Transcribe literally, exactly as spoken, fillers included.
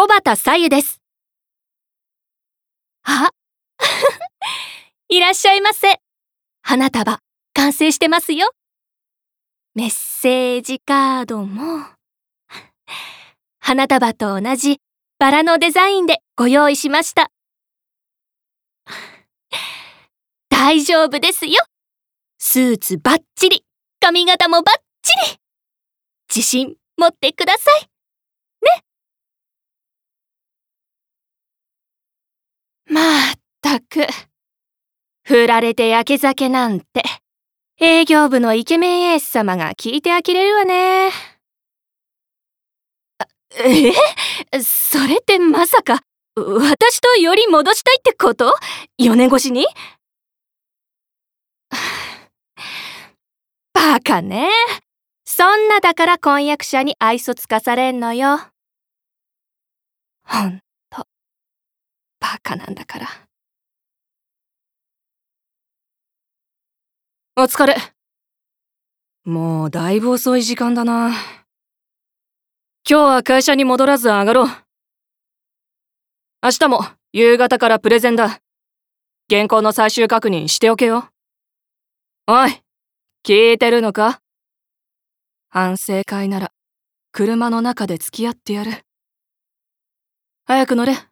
小畑さゆです。あいらっしゃいませ。花束、完成してますよ。メッセージカードも、花束と同じバラのデザインでご用意しました。大丈夫ですよ。スーツバッチリ、髪型もバッチリ。自信持ってください。ね。まったく。振られてやけ酒なんて、営業部のイケメンエース様が聞いて呆れるわね。えそれってまさか、私とより戻したいってこと？よねん越しに？バカね。そんなだから婚約者に愛想つかされんのよ。ほんと、バカなんだから。お疲れ。もうだいぶ遅い時間だな。今日は会社に戻らず上がろう。明日も夕方からプレゼンだ。原稿の最終確認しておけよ。おい、聞いてるのか？反省会なら車の中で付き合ってやる。早く乗れ。